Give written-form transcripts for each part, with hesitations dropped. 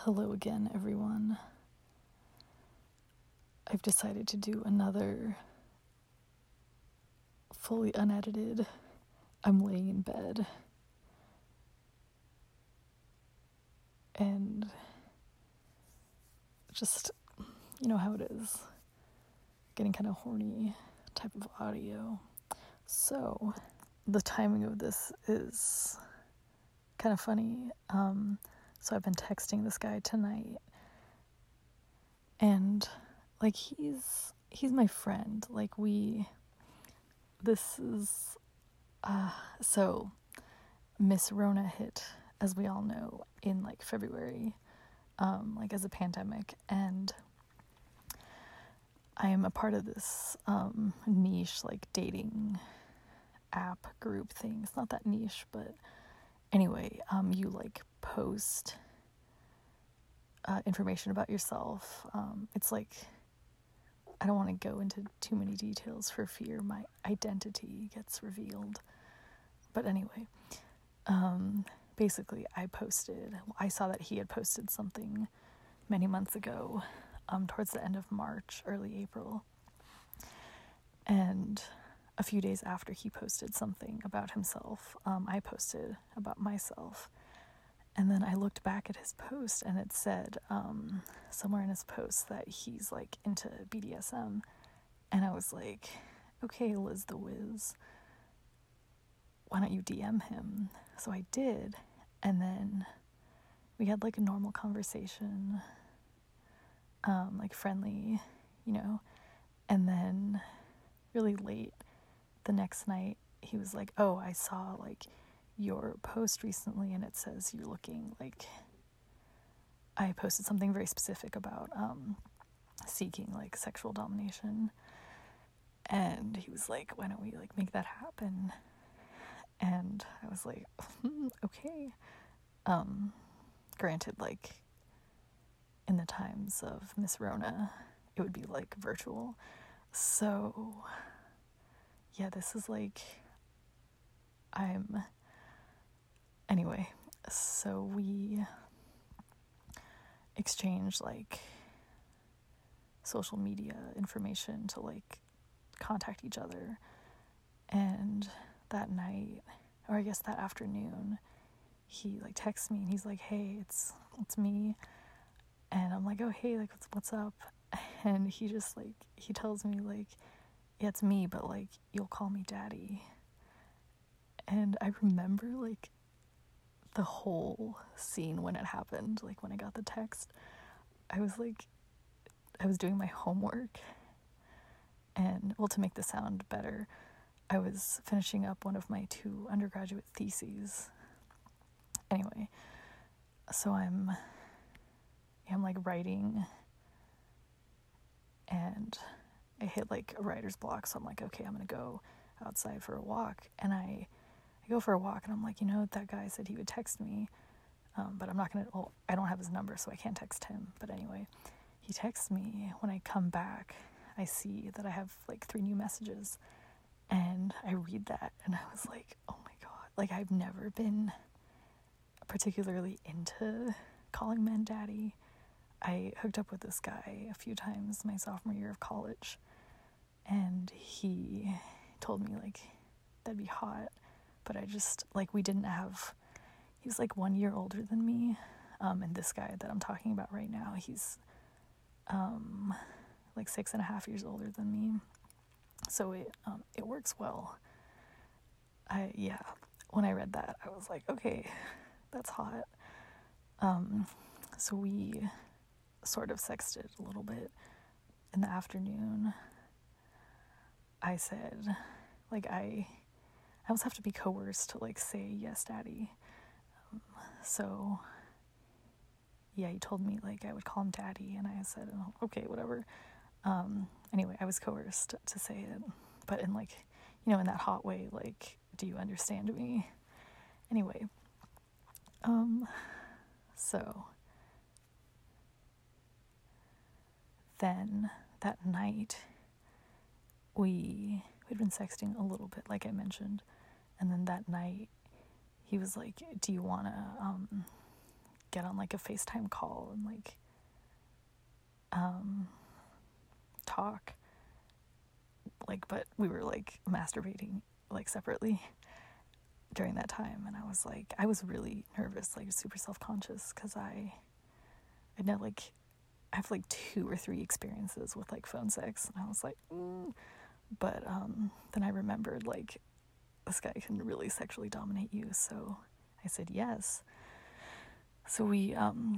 Hello again, everyone. I've decided to do another fully unedited. I'm laying in bed and just, you know how it is, getting kind of horny type of audio. So the timing of this is kind of funny. So I've been texting this guy tonight, and like he's my friend. Like so Miss Rona hit, as we all know, in like February, like as a pandemic, and I am a part of this niche like dating app group thing. It's not that niche, but anyway, you like post information about yourself. It's like, I don't want to go into too many details for fear my identity gets revealed. But anyway, basically I saw that he had posted something many months ago, towards the end of March, early April. And a few days after he posted something about himself, I posted about myself. And then I looked back at his post, and it said somewhere in his post that he's like into BDSM. And I was like, okay, Liz the Wiz, why don't you DM him? So I did, and then we had like a normal conversation, like friendly, and then really late the next night, he was like, oh, I saw like your post recently, and it says you're looking like, I posted something very specific about seeking like sexual domination, and he was like, why don't we like make that happen? And I was like, okay. Granted, like in the times of Miss Rona, it would be like virtual. So yeah, this is like, anyway, so we exchanged like social media information to like contact each other. And that night, or I guess that afternoon, he like texts me and he's like, hey, it's me. And I'm like, oh, hey, like what's up? And he just like, he tells me like, yeah, it's me, but like you'll call me daddy. And I remember like the whole scene when it happened, like when I got the text. I was doing my homework, and well, to make the sound better, I was finishing up one of my 2 undergraduate theses. Anyway, so I'm like writing, and I hit like a writer's block. So I'm like, okay, I'm gonna go outside for a walk. And I go for a walk, and I'm like, that guy said he would text me, but I'm not gonna, well, I don't have his number, so I can't text him. But anyway, he texts me. When I come back, I see that I have like 3 new messages, and I read that, and I was like, oh my God, like I've never been particularly into calling men daddy. I hooked up with this guy a few times my sophomore year of college, and he told me like that'd be hot, but I just like, he was like 1 year older than me, and this guy that I'm talking about right now, he's like 6.5 years older than me, so it works well. When I read that, I was like, okay, that's hot. So we sort of sexted a little bit in the afternoon. I said, like, I almost have to be coerced to like say yes, daddy. So yeah, he told me like I would call him daddy, and I said, oh, okay, whatever. Anyway, I was coerced to say it, but in like, in that hot way, like, do you understand me? Anyway, so then that night we'd been sexting a little bit, like I mentioned, and then that night he was like, do you want to get on like a FaceTime call and like talk, like, but we were like masturbating like separately during that time. And I was really nervous, like super self-conscious, because I have like 2 or 3 experiences with like phone sex, and I was like, but then I remembered like this guy can really sexually dominate you, so I said yes. So we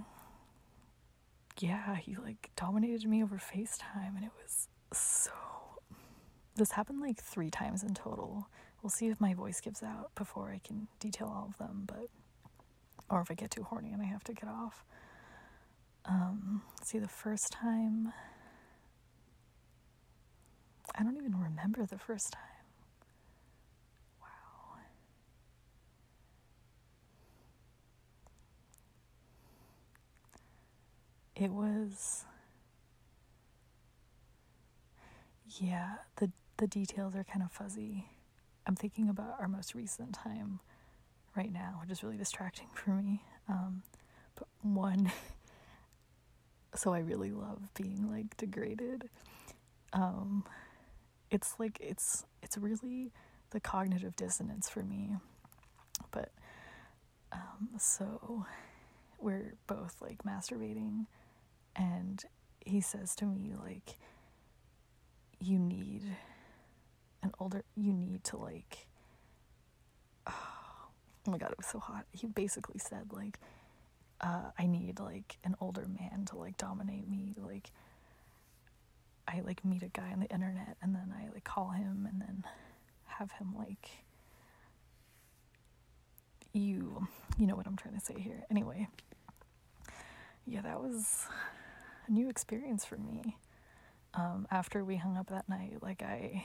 he like dominated me over FaceTime, and it was so, this happened like 3 times in total. We'll see if my voice gives out before I can detail all of them, or if I get too horny and I have to get off. See, the first time, I don't even remember the first time. Wow. It was, the details are kind of fuzzy. I'm thinking about our most recent time right now, which is really distracting for me. But one, so I really love being like degraded. It's like, it's really the cognitive dissonance for me. But so we're both like masturbating, and he says to me like, you need to like, oh my god, it was so hot. He basically said like, I need like an older man to like dominate me. Like, I like meet a guy on the internet, and then I like call him, and then have him like, you know what I'm trying to say here. Anyway, yeah, that was a new experience for me. After we hung up that night, like I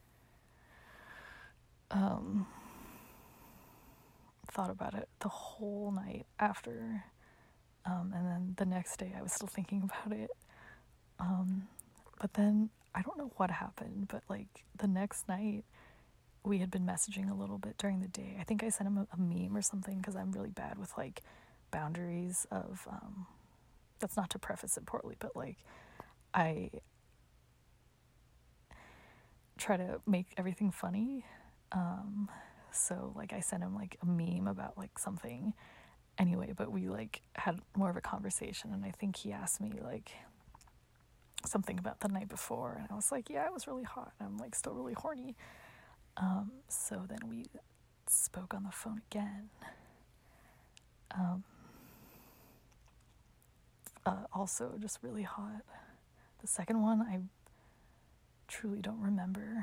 thought about it the whole night after, and then the next day I was still thinking about it. But then I don't know what happened, but like the next night we had been messaging a little bit during the day. I think I sent him a meme or something, because I'm really bad with like boundaries of, that's not to preface it poorly, but like I try to make everything funny. So like I sent him like a meme about like something anyway, but we like had more of a conversation, and I think he asked me like something about the night before, and I was like, yeah, it was really hot, and I'm like still really horny. So then we spoke on the phone again. Also just really hot. The second one, I truly don't remember.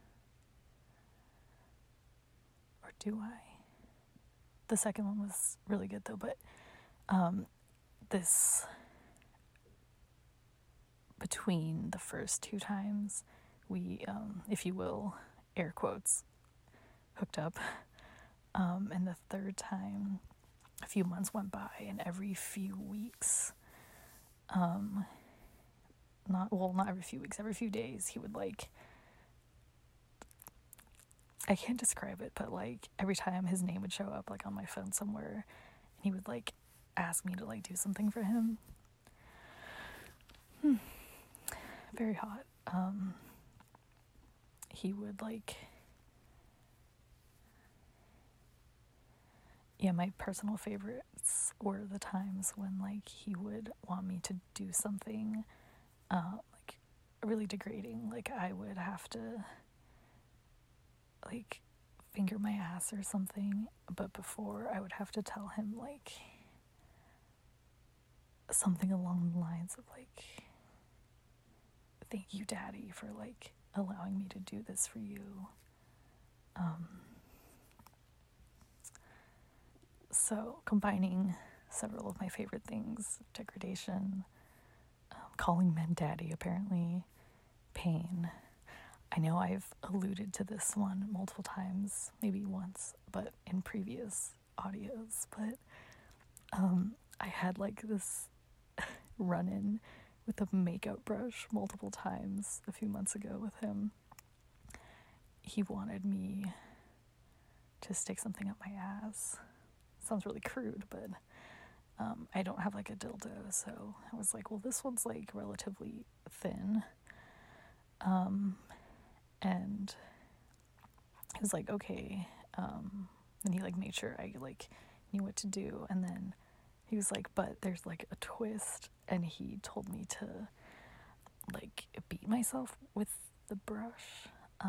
Or do I? The second one was really good though, but this, between the first 2 times we, if you will, air quotes, hooked up, and the third time, a few months went by, and every few weeks, not every few weeks, every few days, he would like, I can't describe it, but like every time his name would show up like on my phone somewhere, and he would like ask me to like do something for him. Very hot. He would like, my personal favorites were the times when like he would want me to do something like really degrading. Like I would have to like finger my ass or something, but before I would have to tell him like something along the lines of like, thank you, Daddy, for like allowing me to do this for you. So combining several of my favorite things: degradation, calling men daddy, apparently, pain. I know I've alluded to this one multiple times, maybe once, but in previous audios, but I had like this run-in with a makeup brush multiple times a few months ago with him. He wanted me to stick something up my ass. Sounds really crude, but I don't have like a dildo, so I was like, well, this one's like relatively thin. And he was like, okay. And he like made sure I like knew what to do. And then he was like, but there's like a twist. And he told me to like beat myself with the brush.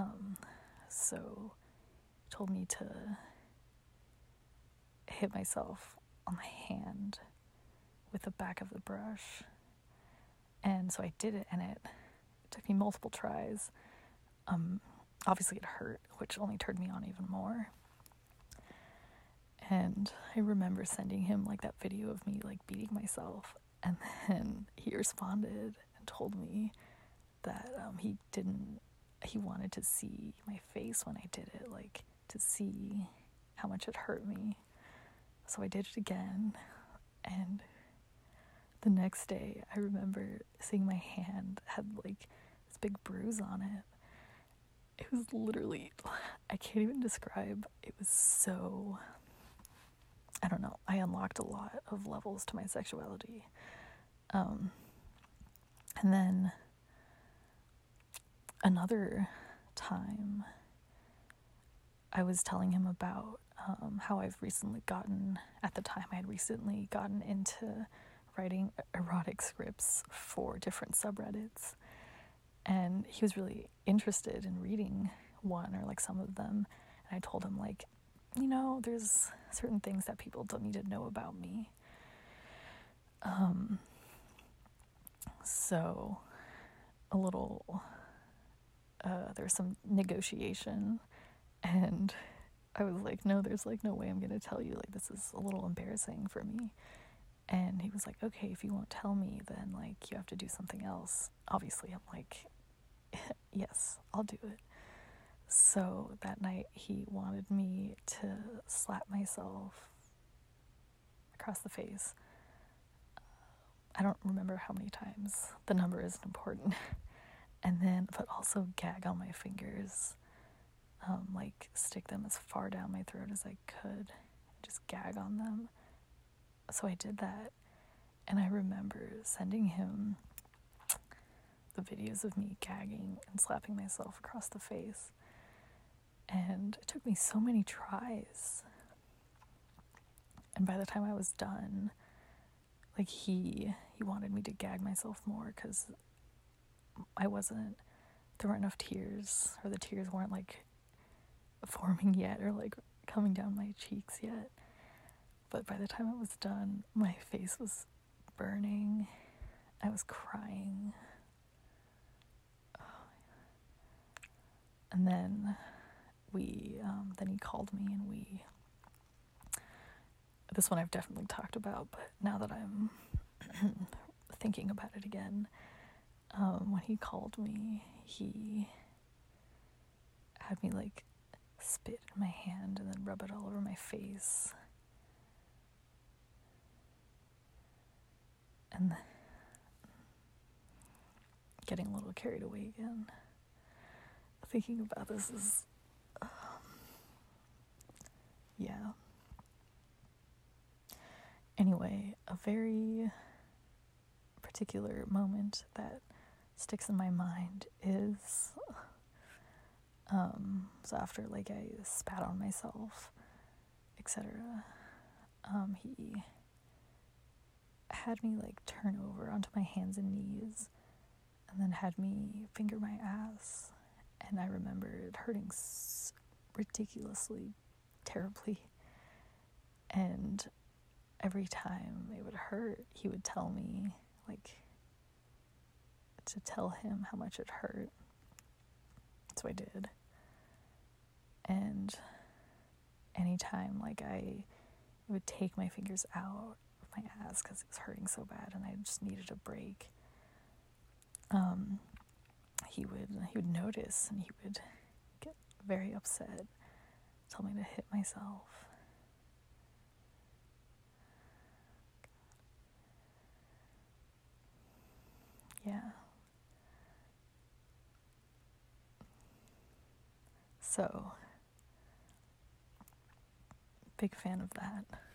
So he told me to hit myself on the hand with the back of the brush. And so I did it, and it took me multiple tries. Obviously it hurt, which only turned me on even more. And I remember sending him like that video of me like beating myself, and then he responded and told me that he wanted to see my face when I did it, like to see how much it hurt me. So I did it again, and the next day I remember seeing my hand had like this big bruise on it. It was literally, I can't even describe. It was so, I don't know. I unlocked a lot of levels to my sexuality. And then another time, I was telling him about how I had recently gotten into writing erotic scripts for different subreddits. And he was really interested in reading one or like some of them. And I told him like, there's certain things that people don't need to know about me. So a little, there was some negotiation, and I was like, no, there's like no way I'm going to tell you, like this is a little embarrassing for me. And he was like, okay, if you won't tell me, then like you have to do something else. Obviously I'm like, yes, I'll do it. So that night he wanted me to slap myself across the face. I don't remember how many times. The number isn't important. And then, but also gag on my fingers. Like stick them as far down my throat as I could. Just gag on them. So I did that. And I remember sending him the videos of me gagging and slapping myself across the face. And it took me so many tries. And by the time I was done, like he wanted me to gag myself more because there weren't enough tears, or the tears weren't like forming yet or like coming down my cheeks yet. But by the time it was done, my face was burning. I was crying. And then then he called me, and this one I've definitely talked about, but now that I'm thinking about it again, when he called me, he had me like spit in my hand and then rub it all over my face. And getting a little carried away again. Thinking about this is, yeah. Anyway, a very particular moment that sticks in my mind is, so after like I spat on myself, etc., he had me like turn over onto my hands and knees, and then had me finger my ass. And I remember it hurting ridiculously, terribly. And every time it would hurt, he would tell me, like, to tell him how much it hurt. So I did. And anytime, like, I would take my fingers out of my ass because it was hurting so bad and I just needed a break, he would notice, and he would get very upset, tell me to hit myself. Yeah. So, big fan of that.